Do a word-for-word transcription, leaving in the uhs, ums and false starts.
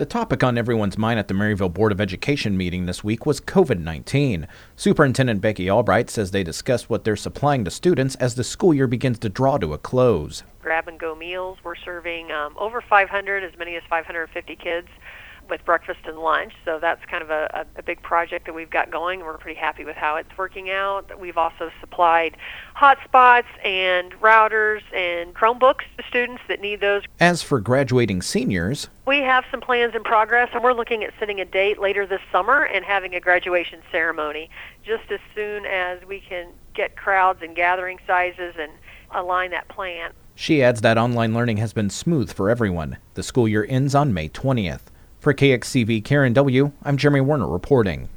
The topic on everyone's mind at the Maryville Board of Education meeting this week was COVID nineteen. Superintendent Becky Albright says they discussed what they're supplying to students as the school year begins to draw to a close. Grab-and-go meals. We're serving um, over five hundred, as many as five hundred fifty kids with breakfast and lunch. So that's kind of a, a big project that we've got going. We're pretty happy with how it's working out. We've also supplied hotspots and routers and Chromebooks to students that need those. As for graduating seniors, we have some plans in progress, and we're looking at setting a date later this summer and having a graduation ceremony just as soon as we can get crowds and gathering sizes and align that plan. She adds that online learning has been smooth for everyone. The school year ends on May twentieth. For K X C V Karen W., I'm Jeremy Werner reporting.